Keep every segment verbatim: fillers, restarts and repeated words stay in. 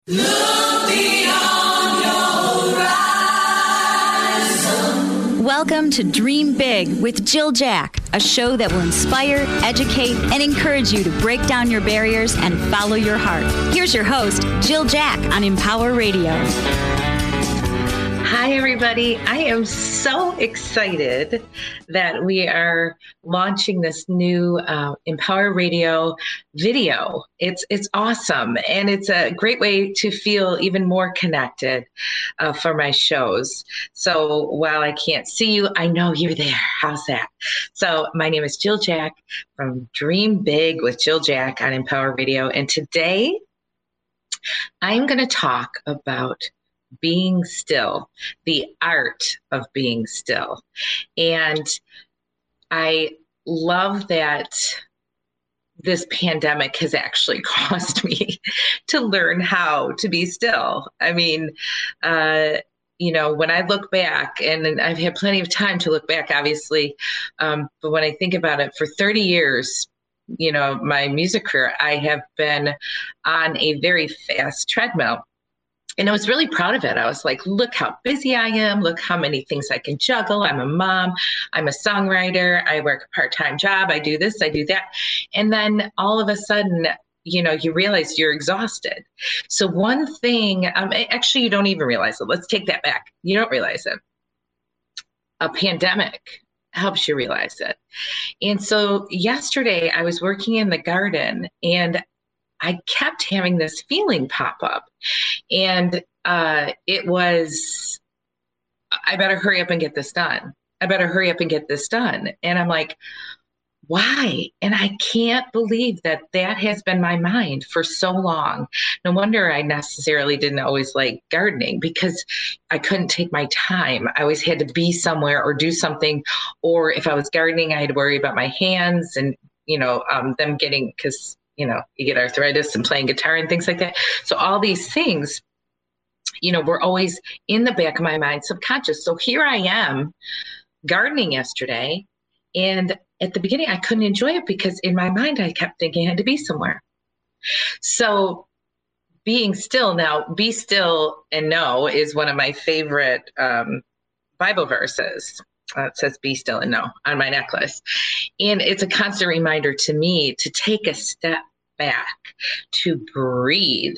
Look beyond your horizon. Welcome to Dream Big with Jill Jack, a show that will inspire, educate, and encourage you to break down your barriers and follow your heart. Here's your host, Jill Jack on Empower Radio. Hi, everybody. I am so excited that we are launching this new uh, Empower Radio video. It's it's awesome, and it's a great way to feel even more connected uh, for my shows. So while I can't see you, I know you're there. How's that? So my name is Jill Jack from Dream Big with Jill Jack on Empower Radio, and today I'm going to talk about being still, the art of being still. And I love that this pandemic has actually caused me to learn how to be still. I mean, uh, you know, when I look back, and I've had plenty of time to look back, obviously, um, but when I think about it, for thirty years, you know, my music career, I have been on a very fast treadmill. And I was really proud of it. I was like, look how busy I am. Look how many things I can juggle. I'm a mom. I'm a songwriter. I work a part-time job. I do this, I do that. And then all of a sudden, you know, you realize you're exhausted. So one thing, um, actually, you don't even realize it. Let's take that back. You don't realize it. A pandemic helps you realize it. And so yesterday I was working in the garden, and I kept having this feeling pop up, and uh, it was, I better hurry up and get this done. I better hurry up and get this done. And I'm like, why? And I can't believe that that has been my mind for so long. No wonder I necessarily didn't always like gardening, because I couldn't take my time. I always had to be somewhere or do something. Or if I was gardening, I had to worry about my hands and, you know, um, them getting, because you know, you get arthritis and playing guitar and things like that. So all these things, you know, were always in the back of my mind, subconscious. So here I am gardening yesterday. And at the beginning, I couldn't enjoy it because in my mind, I kept thinking I had to be somewhere. So being still now, be still and know is one of my favorite um, Bible verses. Uh, it says, be still and know on my necklace. And it's a constant reminder to me to take a step back, to breathe,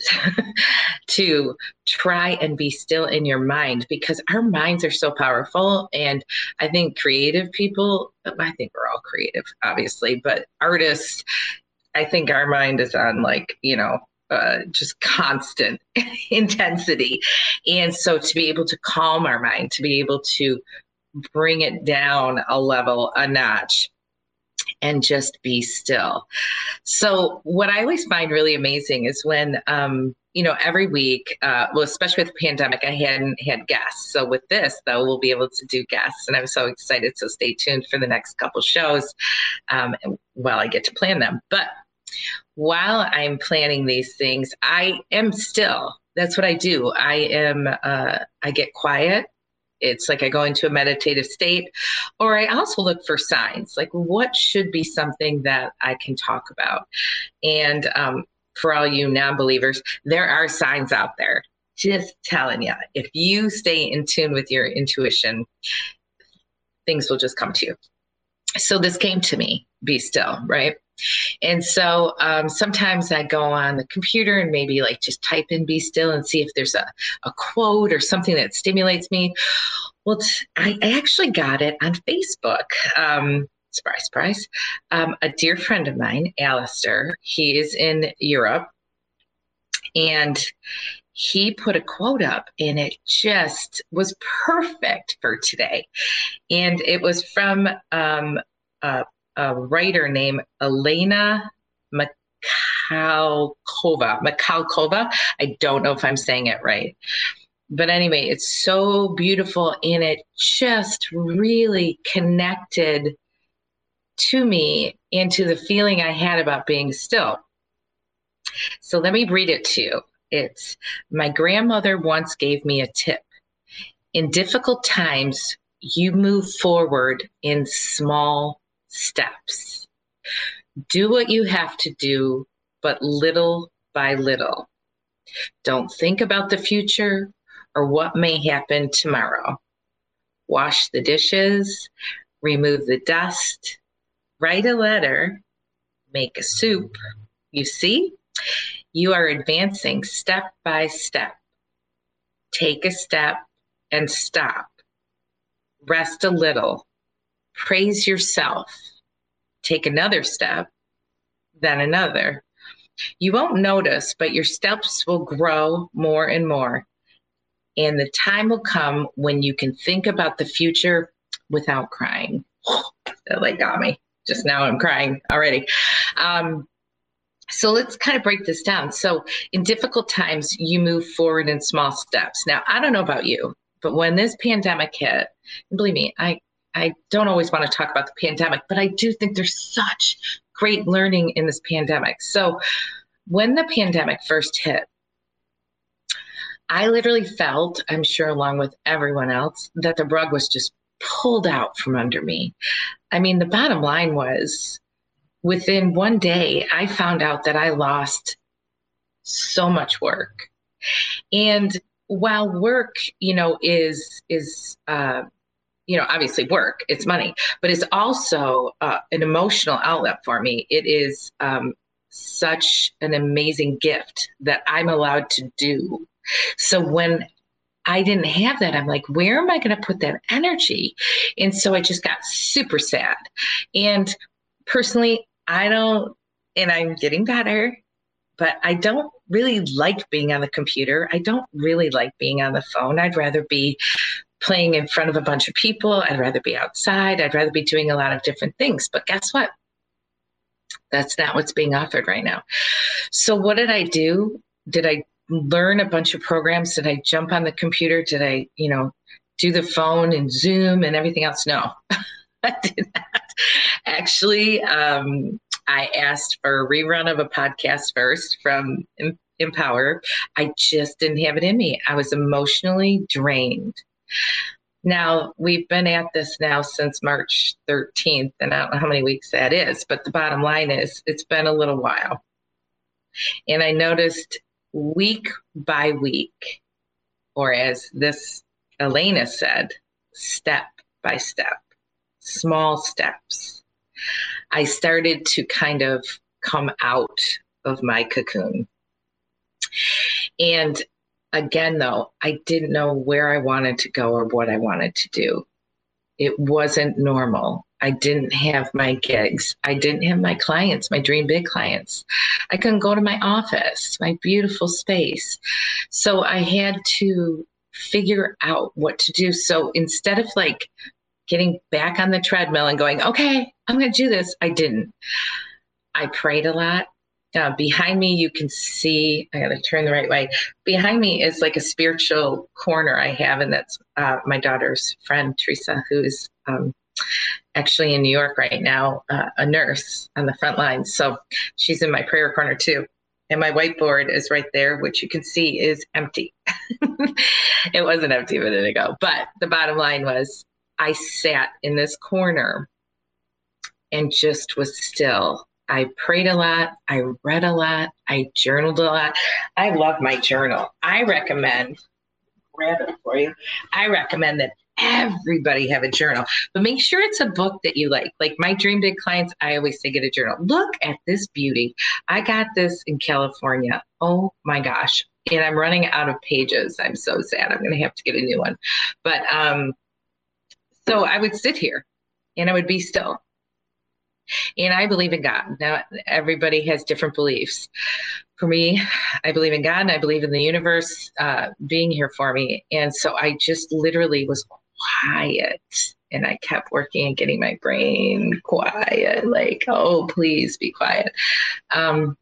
to try and be still in your mind, because our minds are so powerful. And I think creative people, I think we're all creative, obviously, but artists, I think our mind is on like, you know, uh, just constant intensity. And so to be able to calm our mind, to be able to bring it down a level, a notch, and just be still. So what I always find really amazing is when, um, you know, every week, uh, well, especially with the pandemic, I hadn't had guests. So with this, though, we'll be able to do guests, and I'm so excited. So stay tuned for the next couple shows um, while I get to plan them. But while I'm planning these things, I am still. That's what I do. I am. Uh, I get quiet. It's like I go into a meditative state, or I also look for signs, like what should be something that I can talk about. And um, for all you non-believers, there are signs out there. Just telling you, if you stay in tune with your intuition, things will just come to you. So this came to me, be still, right? And so um, sometimes I go on the computer and maybe like just type in be still and see if there's a, a quote or something that stimulates me. Well, t- I actually got it on Facebook. Um, surprise, surprise. Um, a dear friend of mine, Alistair, he is in Europe, and he put a quote up, and it just was perfect for today. And it was from um, uh, a writer named Elena Mikhalkova. Mikhalkova. I don't know if I'm saying it right. But anyway, it's so beautiful, and it just really connected to me and to the feeling I had about being still. So let me read it to you. It's, my grandmother once gave me a tip. In difficult times, you move forward in small steps. Do what you have to do, but little by little. Don't think about the future or what may happen tomorrow. Wash the dishes, remove the dust, write a letter, make a soup. You see, you are advancing step by step. Take a step and stop. Rest a little. Praise yourself. Take another step, then another. You won't notice, but your steps will grow more and more. And the time will come when you can think about the future without crying. That like got me. Just now I'm crying already. Um, so let's kind of break this down. So in difficult times, you move forward in small steps. Now, I don't know about you, but when this pandemic hit, and believe me, I, I don't always want to talk about the pandemic, but I do think there's such great learning in this pandemic. So when the pandemic first hit, I literally felt, I'm sure along with everyone else, that the rug was just pulled out from under me. I mean, the bottom line was within one day, I found out that I lost so much work. And while work, you know, is, is, uh, you know, obviously work, it's money, but it's also uh, an emotional outlet for me. It is um, such an amazing gift that I'm allowed to do. So when I didn't have that, I'm like, where am I going to put that energy? And so I just got super sad. And personally, I don't, and I'm getting better, but I don't really like being on the computer. I don't really like being on the phone. I'd rather be playing in front of a bunch of people. I'd rather be outside. I'd rather be doing a lot of different things. But guess what? That's not what's being offered right now. So what did I do? Did I learn a bunch of programs? Did I jump on the computer? Did I, you know, do the phone and Zoom and everything else? No, I did not. Actually, um, I asked for a rerun of a podcast first from Empower. I just didn't have it in me. I was emotionally drained. Now, we've been at this now since March thirteenth, and I don't know how many weeks that is, but the bottom line is it's been a little while. And I noticed week by week, or as this Elena said, step by step, small steps, I started to kind of come out of my cocoon. And again, though, I didn't know where I wanted to go or what I wanted to do. It wasn't normal. I didn't have my gigs. I didn't have my clients, my Dream Big clients. I couldn't go to my office, my beautiful space. So I had to figure out what to do. So instead of like getting back on the treadmill and going, okay, I'm going to do this, I didn't. I prayed a lot. Uh, behind me, you can see, I got to turn the right way. Behind me is like a spiritual corner I have, and that's uh, my daughter's friend, Teresa, who is um, actually in New York right now, uh, a nurse on the front lines. So she's in my prayer corner too. And my whiteboard is right there, which you can see is empty. It wasn't empty a minute ago, but the bottom line was I sat in this corner and just was still. I prayed a lot. I read a lot. I journaled a lot. I love my journal. I recommend, grab it for you. I recommend that everybody have a journal, but make sure it's a book that you like. Like my Dream Big clients, I always say get a journal. Look at this beauty. I got this in California. Oh my gosh. And I'm running out of pages. I'm so sad. I'm going to have to get a new one. But um, so I would sit here and I would be still. And I believe in God. Now, everybody has different beliefs. For me, I believe in God and I believe in the universe uh, being here for me. And so I just literally was quiet and I kept working and getting my brain quiet, like, oh, please be quiet. Um,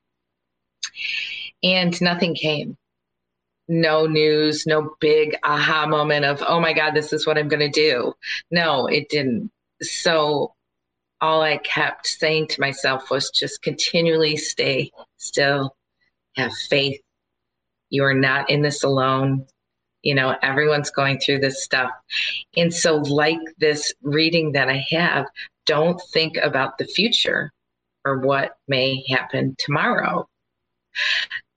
and nothing came. No news, no big aha moment of, oh my God, this is what I'm going to do. No, it didn't. So all I kept saying to myself was just continually stay still, have faith. You are not in this alone. You know, everyone's going through this stuff. And so like this reading that I have, don't think about the future or what may happen tomorrow.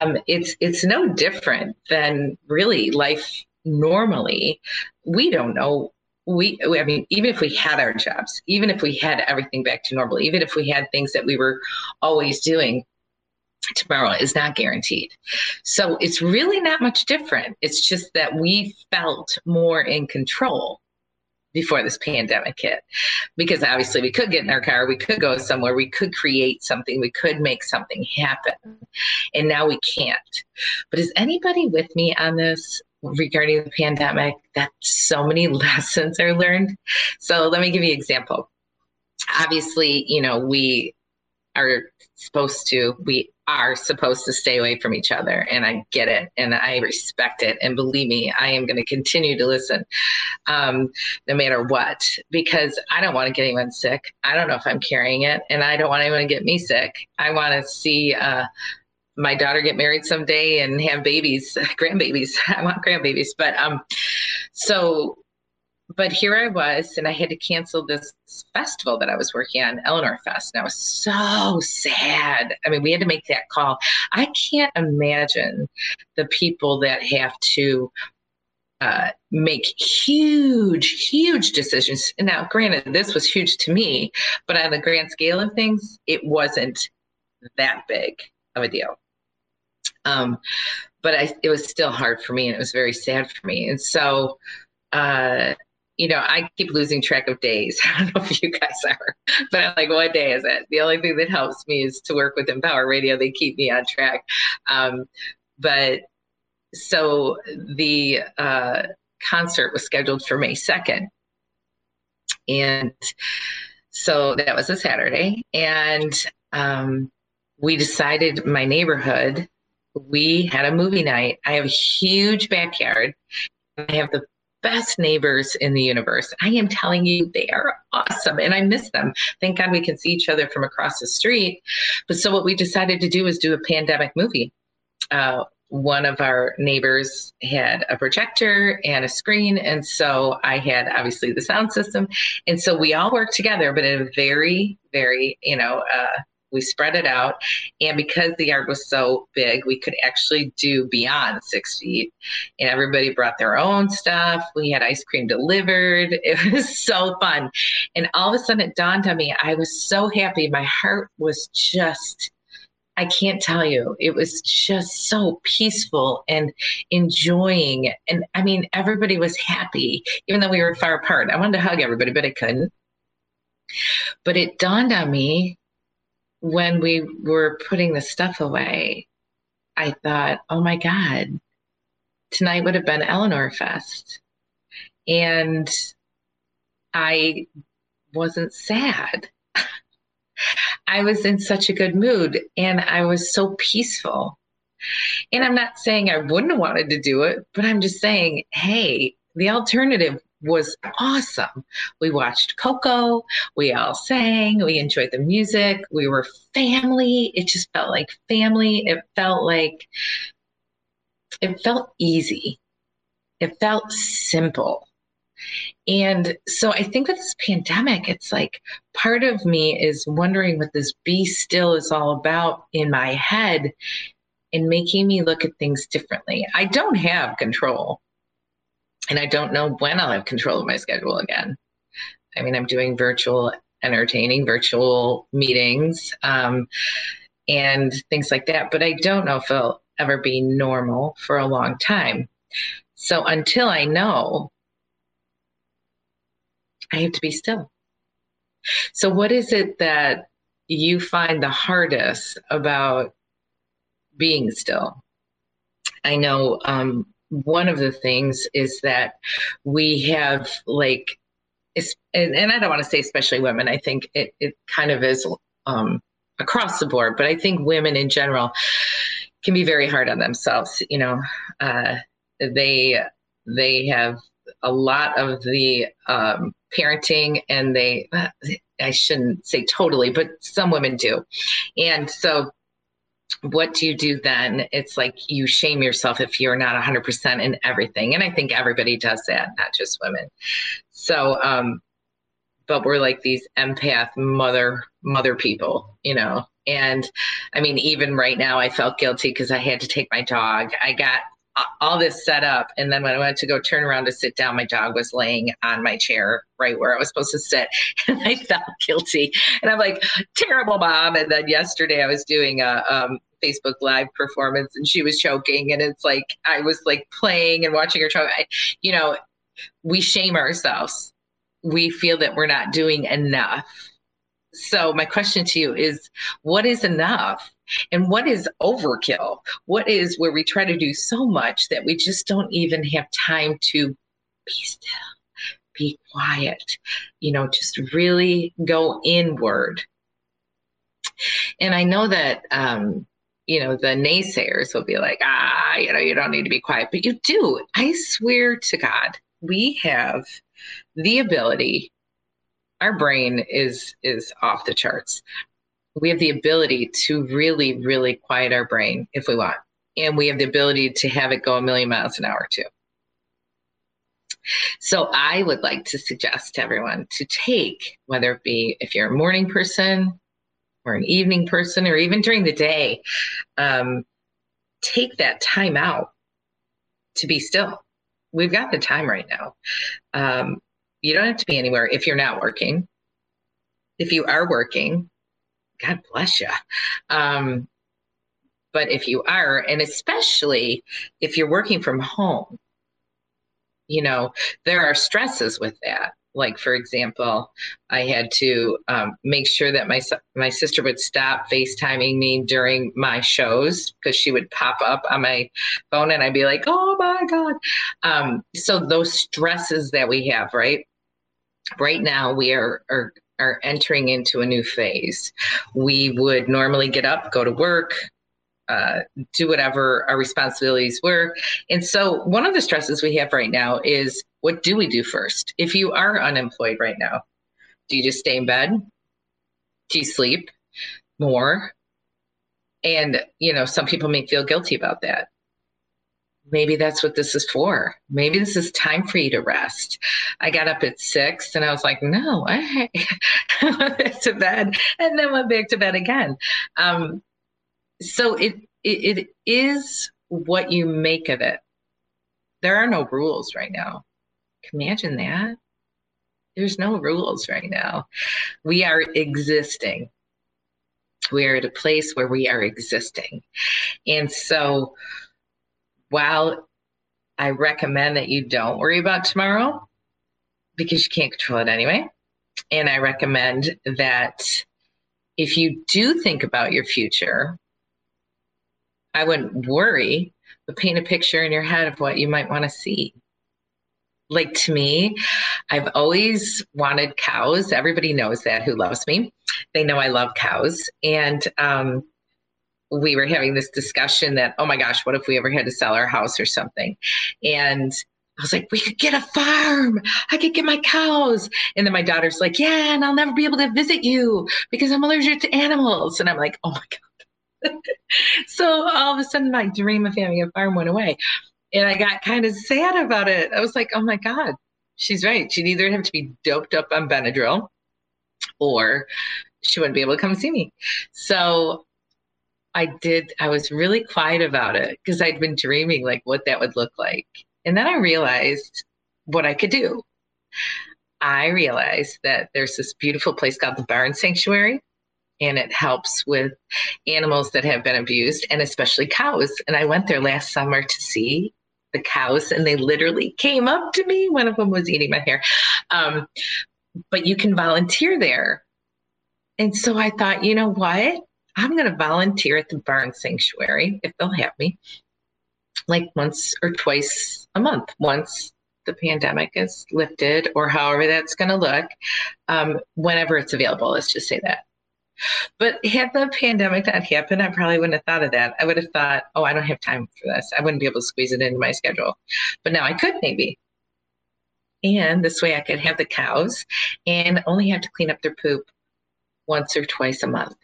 um, it's it's no different than really life normally. We don't know. We, I mean, even if we had our jobs, even if we had everything back to normal, even if we had things that we were always doing, tomorrow is not guaranteed. So it's really not much different. It's just that we felt more in control before this pandemic hit, because obviously we could get in our car, we could go somewhere, we could create something, we could make something happen, and now we can't. But is anybody with me on this regarding the pandemic, that so many lessons are learned? So let me give you an example. Obviously, you know, we are supposed to, we are supposed to stay away from each other. And I get it. And I respect it. And believe me, I am going to continue to listen um, no matter what, because I don't want to get anyone sick. I don't know if I'm carrying it, and I don't want anyone to get me sick. I want to see uh, my daughter get married someday and have babies, grandbabies. I want grandbabies. But um, so But here I was, and I had to cancel this festival that I was working on, Eleanor Fest. And I was so sad. I mean, we had to make that call. I can't imagine the people that have to uh, make huge, huge decisions. Now, granted, this was huge to me, but on the grand scale of things, it wasn't that big of a deal. Um, but I, it was still hard for me, and it was very sad for me. And so, uh, you know, I keep losing track of days. I don't know if you guys are, but I'm like, what day is it? The only thing that helps me is to work with Empower Radio. They keep me on track. Um, but so the uh, concert was scheduled for May second. And so that was a Saturday. And um, we decided, my neighborhood, we had a movie night. I have a huge backyard. I have the best neighbors in the universe. I am telling you, they are awesome, and I miss them. Thank God we can see each other from across the street. But so what we decided to do was do a pandemic movie. Uh, one of our neighbors had a projector and a screen, and so I had obviously the sound system, and so we all worked together, but in a very, very, you know, uh, we spread it out. And because the yard was so big, we could actually do beyond six feet. And everybody brought their own stuff. We had ice cream delivered. It was so fun. And all of a sudden it dawned on me, I was so happy. My heart was just, I can't tell you, it was just so peaceful and enjoying. And I mean, everybody was happy, even though we were far apart. I wanted to hug everybody, but I couldn't. But it dawned on me, when we were putting the stuff away, I thought, oh my God, tonight would have been Eleanor Fest. And I wasn't sad. I was in such a good mood, and I was so peaceful. And I'm not saying I wouldn't have wanted to do it, but I'm just saying, hey, the alternative was awesome. We watched Coco, we all sang, we enjoyed the music, we were family. It just felt like family. It felt like, it felt easy. It felt simple. And so I think with this pandemic, it's like part of me is wondering what this be still is all about in my head, and making me look at things differently. I don't have control. And I don't know when I'll have control of my schedule again. I mean, I'm doing virtual entertaining, virtual meetings, um, and things like that. But I don't know if it'll ever be normal for a long time. So until I know, I have to be still. So what is it that you find the hardest about being still? I know, um, one of the things is that we have like, and, and I don't want to say especially women, I think it, it kind of is um, across the board, but I think women in general can be very hard on themselves. You know, uh, they, they have a lot of the um, parenting, and they, I shouldn't say totally, but some women do. And so what do you do then? It's like you shame yourself if you're not one hundred percent in everything. And I think everybody does that, not just women. So, um, but we're like these empath mother, mother people, you know, And I mean, even right now, I felt guilty because I had to take my dog. I got all this set up. And then when I went to go turn around to sit down, my dog was laying on my chair right where I was supposed to sit. And I felt guilty. And I'm like, terrible mom. And then yesterday I was doing a um, Facebook Live performance and she was choking. And it's like, I was like playing and watching her choke. I, you know, we shame ourselves. We feel that we're not doing enough. So my question to you is, what is enough? And what is overkill? What is where we try to do so much that we just don't even have time to be still, be quiet, you know, just really go inward. And I know that, um, you know, the naysayers will be like, ah, you know, you don't need to be quiet, but you do. I swear to God, we have the ability. Our brain is is off the charts. We have the ability to really, really quiet our brain if we want. And we have the ability to have it go a million miles an hour too. So I would like to suggest to everyone to take, whether it be if you're a morning person or an evening person, or even during the day, um, take that time out to be still. We've got the time right now. Um, You don't have to be anywhere if you're not working. If you are working, God bless you. Um, but if you are, and especially if you're working from home, you know, there are stresses with that. Like, for example, I had to um, make sure that my my sister would stop FaceTiming me during my shows because she would pop up on my phone and I'd be like, oh my God. Um, so those stresses that we have, right? Right now, we are, are are entering into a new phase. We would normally get up, go to work, uh, do whatever our responsibilities were. And so one of the stresses we have right now is, what do we do first? If you are unemployed right now, do you just stay in bed? Do you sleep more? And, you know, some people may feel guilty about that. Maybe that's what this is for. Maybe this is time for you to rest. I got up at six and I was like, no, I went back to bed and then went back to bed again. Um, so it, it it is what you make of it. There are no rules right now. Can you imagine that? There's no rules right now. We are existing. We are at a place where we are existing. And so while I recommend that you don't worry about tomorrow because you can't control it anyway, and I recommend that if you do think about your future, I wouldn't worry, but paint a picture in your head of what you might want to see. Like, to me, I've always wanted cows. Everybody knows that who loves me. They know I love cows. And um, we were having this discussion that, oh my gosh, what if we ever had to sell our house or something? And I was like, we could get a farm. I could get my cows. And then my daughter's like, yeah, and I'll never be able to visit you because I'm allergic to animals. And I'm like, oh my God. So all of a sudden, my dream of having a farm went away. And I got kind of sad about it. I was like, oh my God, she's right. She'd either have to be doped up on Benadryl or she wouldn't be able to come see me. So I did, I was really quiet about it because I'd been dreaming like what that would look like. And then I realized what I could do. I realized that there's this beautiful place called the Barn Sanctuary, and it helps with animals that have been abused, and especially cows. And I went there last summer to see the cows, and they literally came up to me. One of them was eating my hair. Um, but you can volunteer there. And so I thought, you know what? I'm going to volunteer at the Barn Sanctuary, if they'll have me, like once or twice a month, once the pandemic is lifted or however that's going to look, um, whenever it's available. Let's just say that. But had the pandemic not happened, I probably wouldn't have thought of that. I would have thought, oh, I don't have time for this. I wouldn't be able to squeeze it into my schedule. But now I could maybe. And this way I could have the cows and only have to clean up their poop once or twice a month.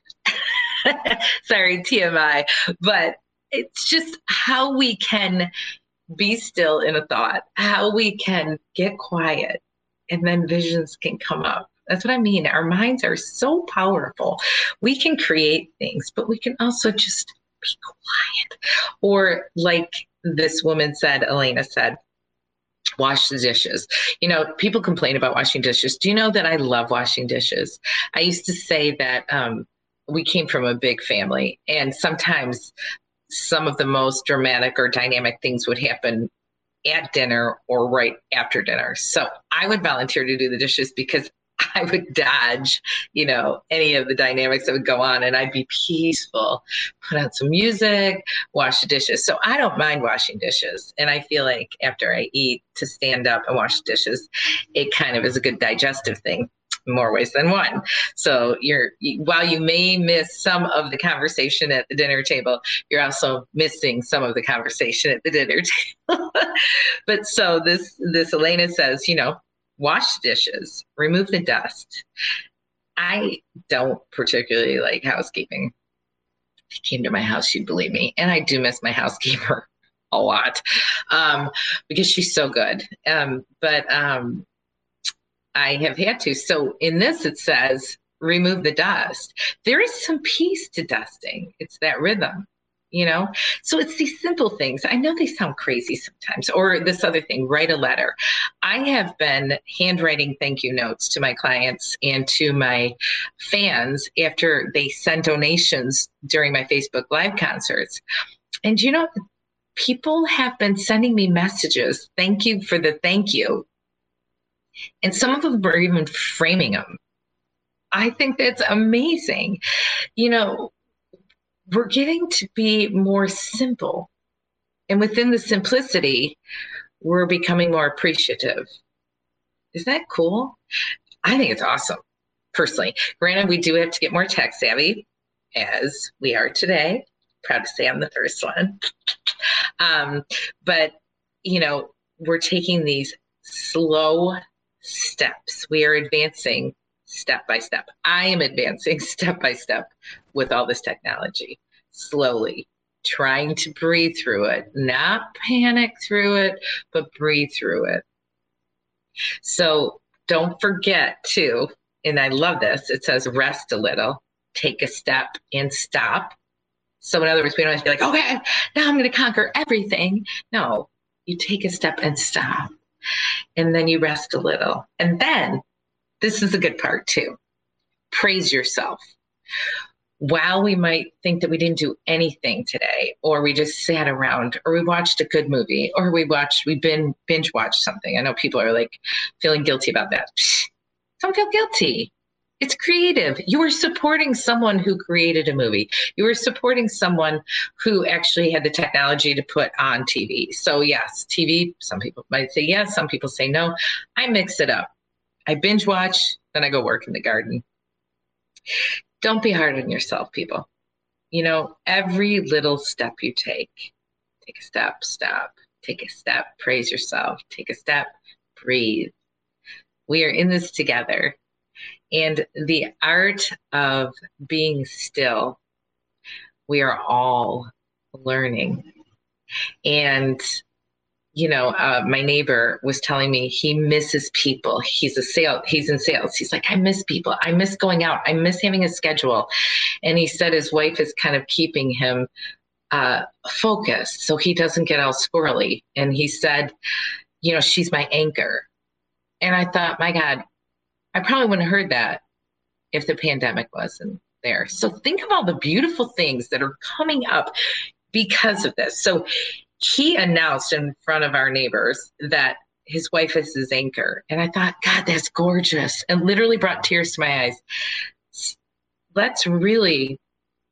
Sorry, T M I. But it's just how we can be still in a thought, how we can get quiet, and then visions can come up. That's what I mean. Our minds are so powerful. We can create things, but we can also just be quiet. Or like this woman said, Elena said, wash the dishes. You know, people complain about washing dishes. Do you know that I love washing dishes? I used to say that um, we came from a big family, and sometimes some of the most dramatic or dynamic things would happen at dinner or right after dinner. So I would volunteer to do the dishes because I would dodge, you know, any of the dynamics that would go on, and I'd be peaceful, put on some music, wash the dishes. So I don't mind washing dishes. And I feel like after I eat, to stand up and wash dishes, it kind of is a good digestive thing, in more ways than one. So you're, while you may miss some of the conversation at the dinner table, you're also missing some of the conversation at the dinner table. But so this, this Elena says, you know, wash dishes, remove the dust. I don't particularly like housekeeping. If you came to my house, you'd believe me. And I do miss my housekeeper a lot um, because she's so good. Um, but um, I have had to. So in this, it says, remove the dust. There is some peace to dusting. It's that rhythm. You know, so it's these simple things. I know they sound crazy sometimes. Or this other thing, write a letter. I have been handwriting thank you notes to my clients and to my fans after they send donations during my Facebook Live concerts. And, you know, people have been sending me messages. Thank you for the thank you. And some of them are even framing them. I think that's amazing. You know, we're getting to be more simple. And within the simplicity, we're becoming more appreciative. Is that cool? I think it's awesome, personally. Granted, we do have to get more tech savvy, as we are today. Proud to say I'm the first one. Um, but, you know, we're taking these slow steps. We are advancing step by step. I am advancing step by step with all this technology, slowly, trying to breathe through it, not panic through it, but breathe through it. So don't forget to, and I love this, it says rest a little, take a step and stop. So in other words, we don't have to be like, okay, now I'm going to conquer everything. No, you take a step and stop, and then you rest a little. And then this is the good part too. Praise yourself. While we might think that we didn't do anything today, or we just sat around, or we watched a good movie, or we watched, we been binge watched something. I know people are like feeling guilty about that. Psh, don't feel guilty. It's creative. You are supporting someone who created a movie. You are supporting someone who actually had the technology to put on T V. So yes, T V, some people might say yes, some people say no. I mix it up. I binge watch, then I go work in the garden. Don't be hard on yourself, people. You know, every little step you take, take a step, stop, take a step, praise yourself, take a step, breathe. We are in this together. And the art of being still, we are all learning. And you know, uh, my neighbor was telling me he misses people. He's a sale. He's in sales. He's like, I miss people. I miss going out. I miss having a schedule. And he said his wife is kind of keeping him uh, focused so he doesn't get all squirrely. And he said, you know, she's my anchor. And I thought, my God, I probably wouldn't have heard that if the pandemic wasn't there. So think of all the beautiful things that are coming up because of this. So he announced in front of our neighbors that his wife is his anchor. And I thought, God, that's gorgeous. And literally brought tears to my eyes. Let's really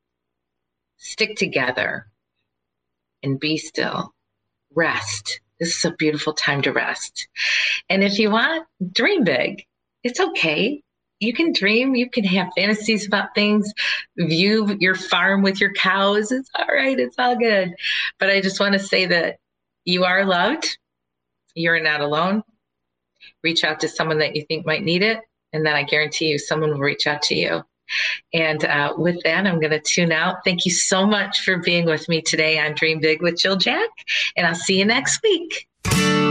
stick together and be still. Rest. This is a beautiful time to rest. And if you want, dream big. It's okay. You can dream. You can have fantasies about things. View your farm with your cows. It's all right. It's all good. But I just want to say that you are loved. You're not alone. Reach out to someone that you think might need it. And then I guarantee you someone will reach out to you. And uh, with that, I'm going to tune out. Thank you so much for being with me today on Dream Big with Jill Jack. And I'll see you next week.